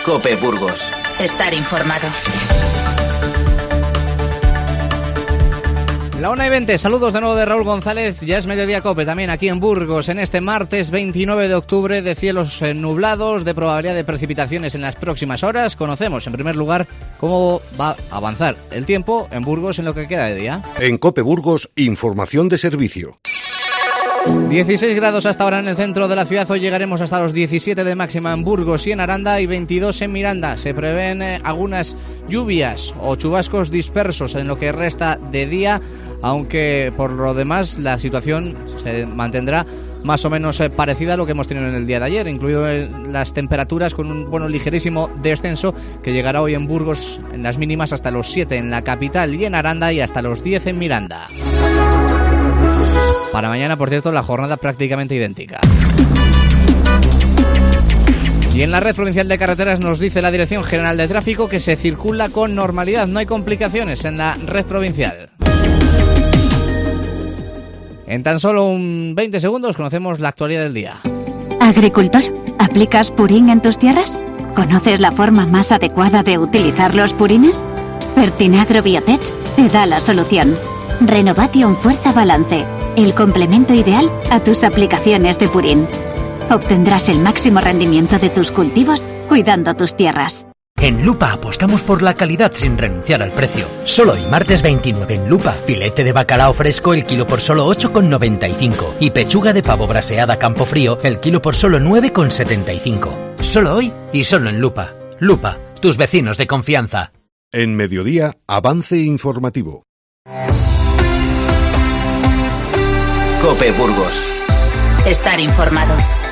COPE Burgos. Estar informado. La 1:20, saludos de nuevo de Raúl González. Ya es Mediodía COPE también aquí en Burgos en este martes 29 de octubre, de cielos nublados, de probabilidad de precipitaciones en las próximas horas. Conocemos en primer lugar cómo va a avanzar el tiempo en Burgos en lo que queda de día. En COPE Burgos, información de servicio. 16 grados hasta ahora en el centro de la ciudad. Hoy llegaremos hasta los 17 de máxima en Burgos y en Aranda y 22 en Miranda. Se prevén algunas lluvias o chubascos dispersos en lo que resta de día, aunque por lo demás la situación se mantendrá más o menos parecida a lo que hemos tenido en el día de ayer, incluido las temperaturas con un ligerísimo descenso que llegará hoy en Burgos en las mínimas hasta los 7 en la capital y en Aranda y hasta los 10 en Miranda. Para mañana, por cierto, la jornada prácticamente idéntica. Y en la red provincial de carreteras nos dice la Dirección General de Tráfico que se circula con normalidad, no hay complicaciones en la red provincial. En tan solo 20 segundos conocemos la actualidad del día. Agricultor, ¿aplicas purín en tus tierras? ¿Conoces la forma más adecuada de utilizar los purines? Fertinagro Biotech te da la solución. Renovation Fuerza Balance, el complemento ideal a tus aplicaciones de purín. Obtendrás el máximo rendimiento de tus cultivos cuidando tus tierras. En Lupa apostamos por la calidad sin renunciar al precio. Solo hoy, martes 29 en Lupa, filete de bacalao fresco el kilo por solo 8,95 y pechuga de pavo braseada Campofrío el kilo por solo 9,75. Solo hoy y solo en Lupa. Lupa, tus vecinos de confianza. En Mediodía, avance informativo. COPE Burgos. Estar informado.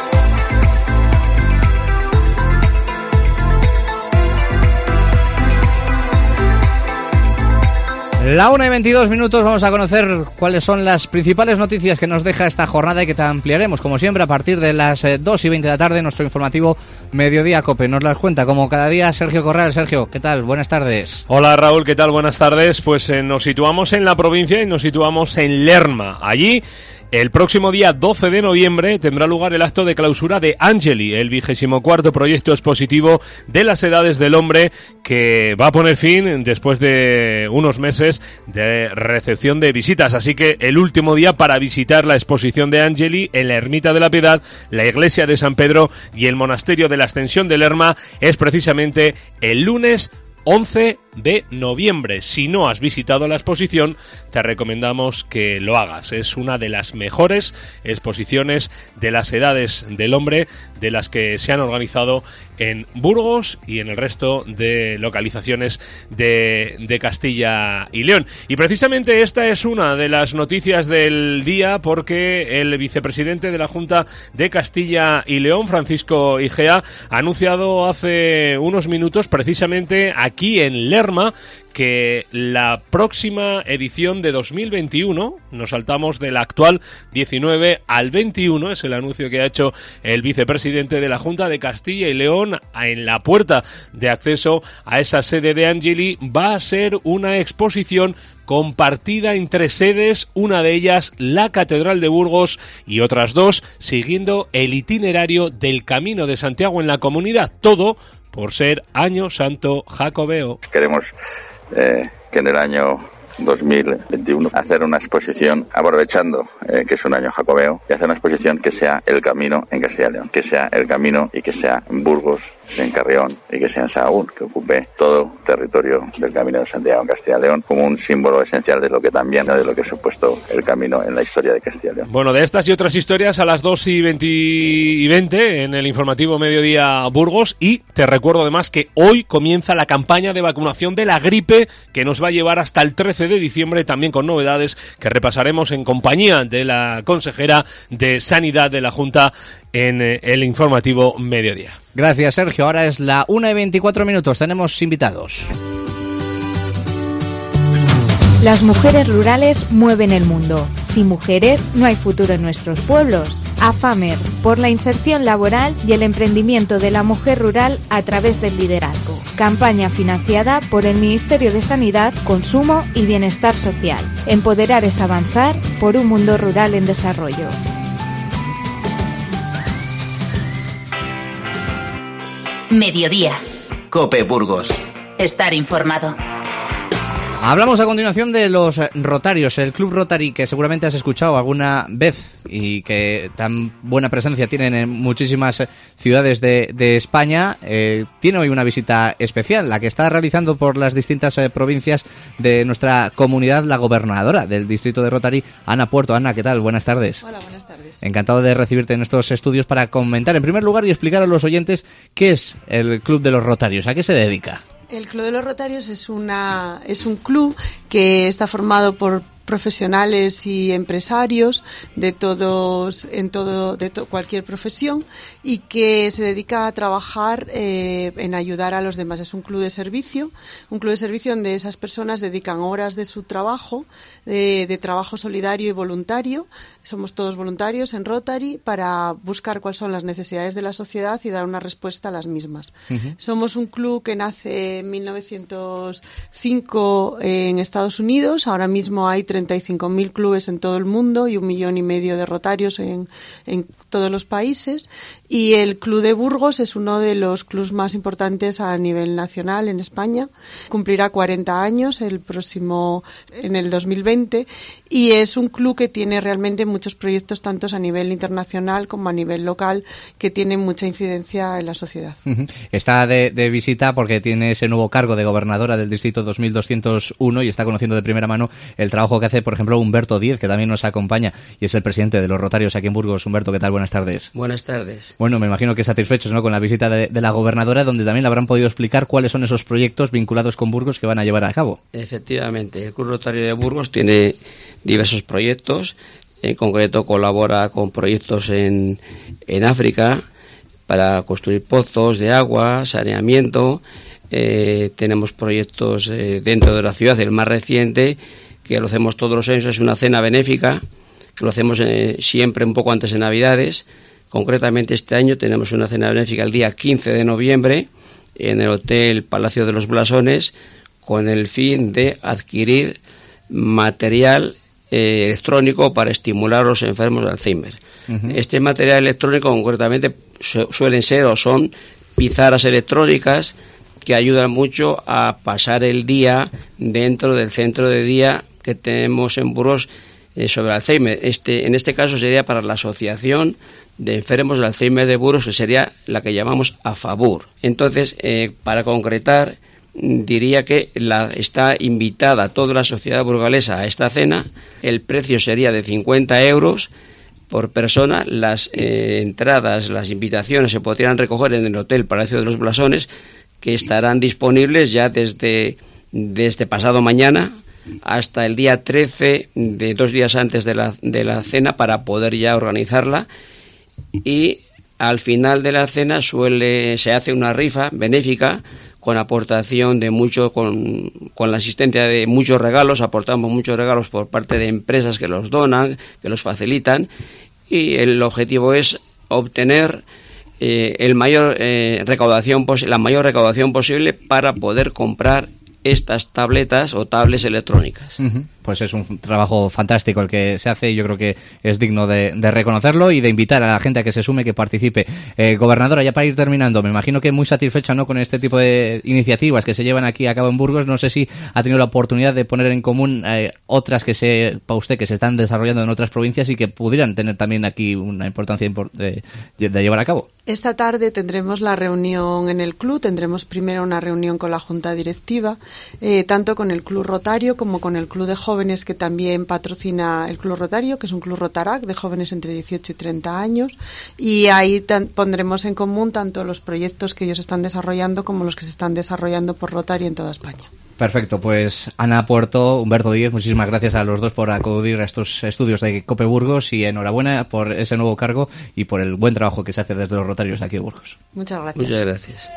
La 1:22, vamos a conocer cuáles son las principales noticias que nos deja esta jornada y que te ampliaremos, como siempre, a partir de las 2:20 de la tarde, nuestro informativo Mediodía COPE. Nos las cuenta, como cada día, Sergio Corral. Sergio, ¿qué tal? Buenas tardes. Hola Raúl, ¿qué tal? Buenas tardes. Pues nos situamos en la provincia y nos situamos en Lerma. Allí, el próximo día 12 de noviembre tendrá lugar el acto de clausura de Angeli, el 24º proyecto expositivo de las edades del hombre, que va a poner fin después de unos meses de recepción de visitas. Así que el último día para visitar la exposición de Angeli en la Ermita de la Piedad, la Iglesia de San Pedro y el Monasterio de la Ascensión de Lerma es precisamente el lunes 11 de noviembre. Si no has visitado la exposición, te recomendamos que lo hagas. Es una de las mejores exposiciones de las edades del hombre de las que se han organizado en Burgos y en el resto de localizaciones de Castilla y León. Y precisamente esta es una de las noticias del día, porque el vicepresidente de la Junta de Castilla y León, Francisco Igea, ha anunciado hace unos minutos, precisamente aquí en Lerma, que la próxima edición de 2021, nos saltamos del actual 19 al 21, es el anuncio que ha hecho el vicepresidente de la Junta de Castilla y León en la puerta de acceso a esa sede de Angeli, va a ser una exposición compartida en 3 sedes, una de ellas la Catedral de Burgos y otras 2 siguiendo el itinerario del Camino de Santiago en la comunidad, todo por ser Año Santo Jacobeo. Queremos que en el año 2021 hacer una exposición aprovechando que es un año jacobeo y hacer una exposición que sea el camino en Castilla y León, que sea el camino y que sea en Burgos, en Carrión y que sea en Sahagún, que ocupe todo territorio del Camino de Santiago en Castilla y León como un símbolo esencial de lo que también, de lo que ha supuesto el camino en la historia de Castilla y León. Bueno, de estas y otras historias a las 2:20 en el informativo Mediodía Burgos, y te recuerdo además que hoy comienza la campaña de vacunación de la gripe que nos va a llevar hasta el 13 de diciembre, también con novedades que repasaremos en compañía de la consejera de Sanidad de la Junta en el informativo Mediodía. Gracias, Sergio. Ahora es la 1:24. Tenemos invitados. Las mujeres rurales mueven el mundo. Sin mujeres no hay futuro en nuestros pueblos. AFAMER, por la inserción laboral y el emprendimiento de la mujer rural a través del liderazgo. Campaña financiada por el Ministerio de Sanidad, Consumo y Bienestar Social. Empoderar es avanzar por un mundo rural en desarrollo. Mediodía. COPE Burgos. Estar informado. Hablamos a continuación de los Rotarios, el Club Rotary, que seguramente has escuchado alguna vez y que tan buena presencia tienen en muchísimas ciudades de España. Tiene hoy una visita especial, la que está realizando por las distintas provincias de nuestra comunidad la gobernadora del distrito de Rotary, Ana Puerto. Ana, ¿qué tal? Buenas tardes. Hola, buenas tardes. Encantado de recibirte en estos estudios para comentar en primer lugar y explicar a los oyentes qué es el Club de los Rotarios, a qué se dedica. El Club de los Rotarios es un club que está formado por profesionales y empresarios de cualquier profesión y que se dedica a trabajar en ayudar a los demás. Es un club de servicio donde esas personas dedican horas de su trabajo, de trabajo solidario y voluntario. Somos todos voluntarios en Rotary para buscar cuáles son las necesidades de la sociedad y dar una respuesta a las mismas. Uh-huh. Somos un club que nace en 1905 en Estados Unidos. Ahora mismo hay 35.000 clubes en todo el mundo y 1,5 millones de rotarios en todos los países. Y el Club de Burgos es uno de los clubes más importantes a nivel nacional en España. Cumplirá 40 años en el 2020, y es un club que tiene realmente muchos proyectos, tanto a nivel internacional como a nivel local, que tienen mucha incidencia en la sociedad. Uh-huh. Está de visita porque tiene ese nuevo cargo de gobernadora del distrito 2201 y está conociendo de primera mano el trabajo que hace, por ejemplo, Humberto Díez, que también nos acompaña y es el presidente de los Rotarios aquí en Burgos. Humberto, ¿qué tal? Buenas tardes. Buenas tardes. Bueno, me imagino que satisfechos, ¿no?, con la visita de la gobernadora, donde también le habrán podido explicar cuáles son esos proyectos vinculados con Burgos que van a llevar a cabo. Efectivamente, el Club Rotario de Burgos tiene diversos proyectos. En concreto colabora con proyectos en África para construir pozos de agua, saneamiento. Tenemos proyectos dentro de la ciudad. El más reciente, que lo hacemos todos los años, es una cena benéfica, que lo hacemos siempre un poco antes de Navidades. Concretamente este año tenemos una cena benéfica el día 15 de noviembre en el Hotel Palacio de los Blasones, con el fin de adquirir material electrónico para estimular a los enfermos de Alzheimer. Uh-huh. Este material electrónico concretamente suelen ser o son pizarras electrónicas que ayudan mucho a pasar el día dentro del centro de día que tenemos en Burgos sobre Alzheimer. En este caso sería para la Asociación de Enfermos de Alzheimer de Burgos, que sería la que llamamos AFABUR. Entonces, para concretar, diría que está invitada toda la sociedad burgalesa a esta cena. El precio sería de 50 euros por persona. Las entradas, las invitaciones se podrían recoger en el Hotel Palacio de los Blasones, que estarán disponibles ya desde pasado mañana hasta el día 13, de 2 días antes de la cena, para poder ya organizarla. Y al final de la cena se hace una rifa benéfica con aportación de con la asistencia de muchos regalos. Aportamos muchos regalos por parte de empresas que los donan, que los facilitan, y el objetivo es obtener la mayor recaudación posible para poder comprar estas tabletas o tablets electrónicas. Uh-huh. Pues es un trabajo fantástico el que se hace y yo creo que es digno de reconocerlo y de invitar a la gente a que se sume, que participe. Gobernadora, ya para ir terminando, me imagino que muy satisfecha, ¿no?, con este tipo de iniciativas que se llevan aquí a cabo en Burgos. No sé si ha tenido la oportunidad de poner en común otras que sepa usted que se están desarrollando en otras provincias y que pudieran tener también aquí una importancia de llevar a cabo. Esta tarde tendremos la reunión en el club. Tendremos primero una reunión con la Junta Directiva, tanto con el Club Rotario como con el Club de Jóvenes, que también patrocina el Club Rotario, que es un club Rotarac de jóvenes entre 18 y 30 años, y ahí pondremos en común tanto los proyectos que ellos están desarrollando como los que se están desarrollando por Rotary en toda España. Perfecto, pues Ana Puerto, Humberto Díez, muchísimas gracias a los dos por acudir a estos estudios de COPE Burgos y enhorabuena por ese nuevo cargo y por el buen trabajo que se hace desde los Rotarios de aquí de Burgos. Muchas gracias. Muchas gracias.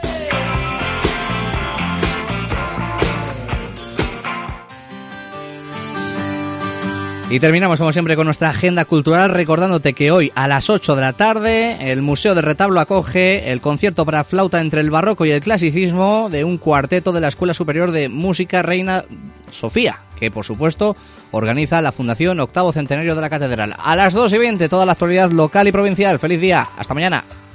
Y terminamos, como siempre, con nuestra agenda cultural, recordándote que hoy a las 8 de la tarde el Museo del Retablo acoge el concierto para flauta entre el barroco y el clasicismo de un cuarteto de la Escuela Superior de Música Reina Sofía, que por supuesto organiza la Fundación Octavo Centenario de la Catedral. A las 2:20, toda la actualidad local y provincial. ¡Feliz día! ¡Hasta mañana!